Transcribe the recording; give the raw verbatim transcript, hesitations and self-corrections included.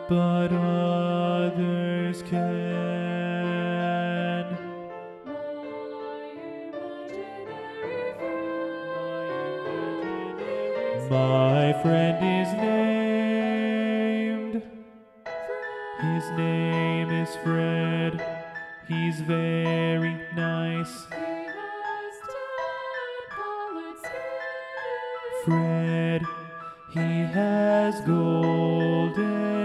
but others can. My friend is named, his name is Fred, he's very nice. Fred, he has golden